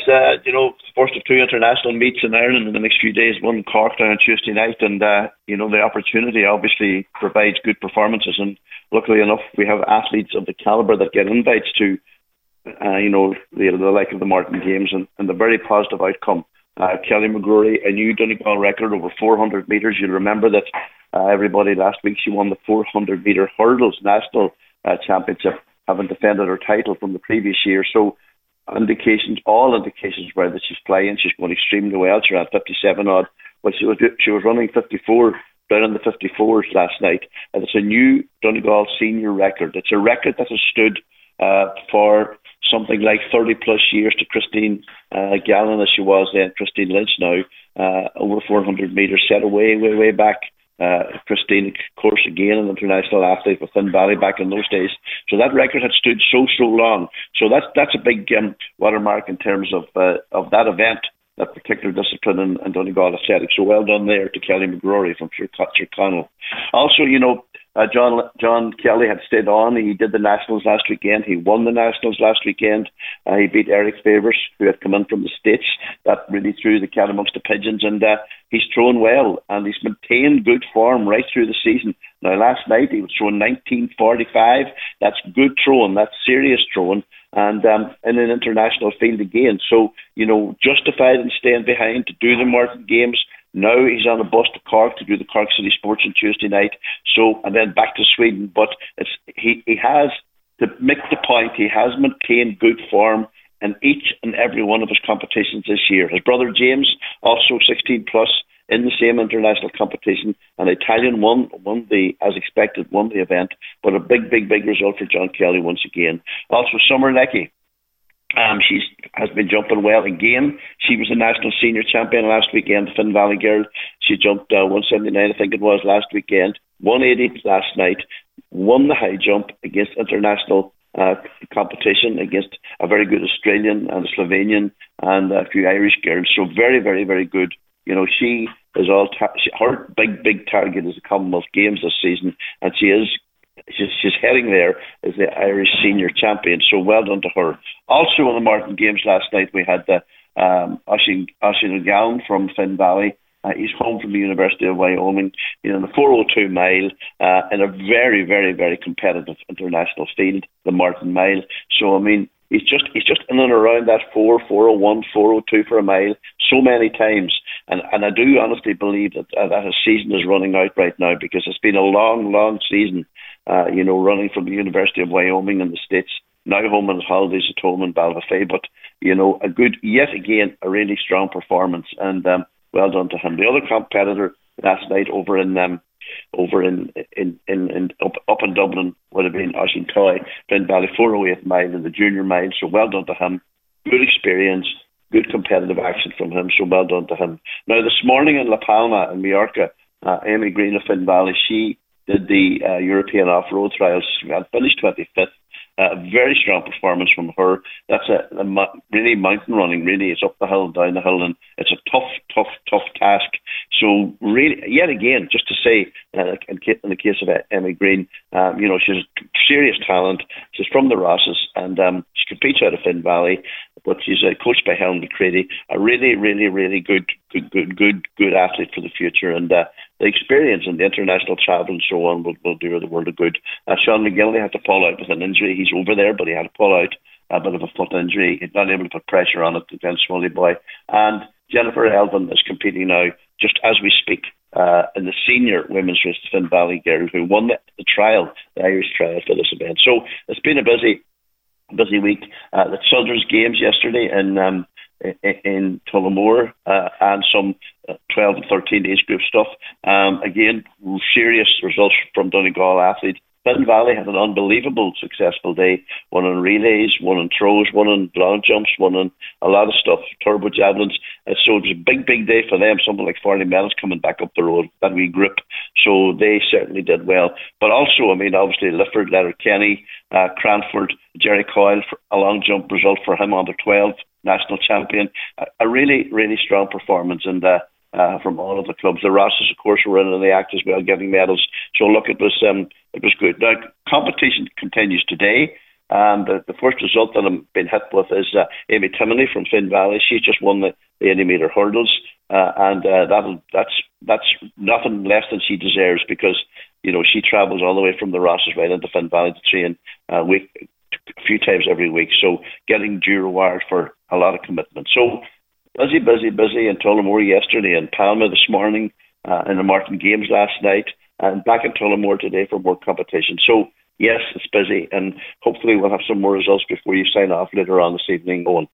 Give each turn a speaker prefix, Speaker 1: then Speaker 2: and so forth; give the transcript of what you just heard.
Speaker 1: first of two international meets in Ireland in the next few days, one in Cork now on Tuesday night, and the opportunity obviously provides good performances, and luckily enough we have athletes of the calibre that get invites to the like of the Martin Games, and the very positive outcome. Kelly McGrory, a new Donegal record over 400 metres. You'll remember that everybody last week she won the 400 metre hurdles national championship, having defended her title from the previous year. So all indications were that she's playing. She's going extremely well. She's at 57 odd. Well, she was running 54 down in the 54s last night, and it's a new Donegal senior record. It's a record that has stood for something like 30 plus years to Christine Gallen, as she was then, Christine Lynch now, over 400 metres, set way back. Christine, of course, again an international athlete with Finn Valley back in those days. So that record had stood so long. So that's a big watermark in terms of that event, that particular discipline in Donegal athletics. So well done there to Kelly McGrory from Tyrconnell. Also, John Kelly had stayed on. He did the Nationals last weekend. He won the Nationals last weekend. He beat Eric Favors, who had come in from the States. That really threw the cat amongst the pigeons. And he's thrown well, and he's maintained good form right through the season. Now, last night he was throwing 19.45. That's good throwing. That's serious throwing. And in an international field again. So, justified in staying behind to do the Martin Games. Now he's on a bus to Cork to do the Cork City Sports on Tuesday night. So, and then back to Sweden. But he has, to make the point, he has maintained good form in each and every one of his competitions this year. His brother James, also 16 plus, in the same international competition. An Italian won the event, but a big result for John Kelly once again. Also, Summer Leckie. She has been jumping well again. She was the national senior champion last weekend, the Finn Valley girl. She jumped 179, I think it was, last weekend. 180 last night. Won the high jump against international competition against a very good Australian and a Slovenian and a few Irish girls. So very, very, very good. She is her big target is the Commonwealth Games this season, and she's heading there as the Irish senior champion. So well done to her. Also in the Martin Games last night, we had the Oisin Gallen from Finn Valley. He's home from the University of Wyoming, the 402 mile in a very, very, very competitive international field, the Martin Mile. So, I mean, he's just in and around that 401, 402 for a mile so many times. And I do honestly believe that his season is running out right now, because it's been a long season, running from the University of Wyoming in the States, now home on his holidays at home in Balvafay. But, a good, yet again, a really strong performance. And well done to him. The other competitor last night over in Dublin would have been Oisin Toy, Finn Valley 408 mile in the junior mile. So well done to him. Good experience, good competitive action from him. So well done to him. Now this morning in La Palma in Mallorca, Amy Green of Finn Valley, she did the European off-road trials. She had finished 25th. A very strong performance from her. That's really mountain running. Really, it's up the hill, down the hill, and it's a tough task. So really, yet again, just to say, in the case of Emmy Green, she's serious talent. She's from the Rosses, and she competes out of Finn Valley, but she's coached by Helen McCready, a really good athlete for the future, and the experience and the international travel and so on will do her the world of good. Sean McGillney had to pull out with an injury. He's over there, but he had to pull out a bit of a foot injury. He's not able to put pressure on it against Smolly Boy. And Jennifer Elvin is competing now, just as we speak, in the senior women's race, the Finn Valley girl, who won the trial, the Irish trial for this event. So it's been a busy week. The Children's Games yesterday in Tullamore, and some 12 and 13 age group stuff. Again, serious results from Donegal athletes. Finn Valley had an unbelievable successful day. One on relays, one on throws, one on long jumps, one on a lot of stuff, turbo javelins. So it was a big day for them. Something like 40 medals coming back up the road, that wee group. So they certainly did well. But also, I mean, obviously, Lifford, Letterkenny, Cranford, Jerry Coyle, a long jump result for him, under 12, national champion. A really strong performance. And from all of the clubs. The Rosses, of course, were in the act as well, getting medals. So look, it was good. Now, competition continues today. And the first result that I'm being hit with is Amy Timoney from Finn Valley. She's just won the 80 metre hurdles, and that's nothing less than she deserves, because she travels all the way from the Rosses right into Finn Valley to train a few times every week. So getting due reward for a lot of commitment. So busy in Tullamore yesterday, and Palma this morning, in the Martin Games last night, and back in Tullamore today for more competition. So yes, it's busy, and hopefully we'll have some more results before you sign off later on this evening, Owen.